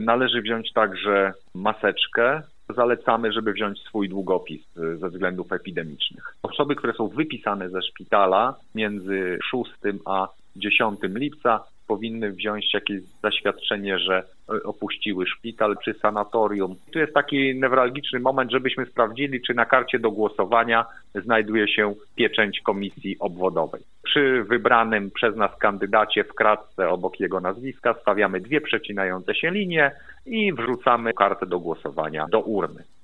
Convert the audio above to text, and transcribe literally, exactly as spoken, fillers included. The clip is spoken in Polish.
Należy wziąć także maseczkę. Zalecamy, żeby wziąć swój długopis ze względów epidemicznych. Osoby, które są wypisane ze szpitala między szóstego a dziesiątego lipca powinny wziąć jakieś zaświadczenie, że opuściły szpital czy sanatorium. Tu jest taki newralgiczny moment, żebyśmy sprawdzili, czy na karcie do głosowania znajduje się pieczęć komisji obwodowej. Przy wybranym przez nas kandydacie w kratce obok jego nazwiska stawiamy dwie przecinające się linie i wrzucamy kartę do głosowania do urny.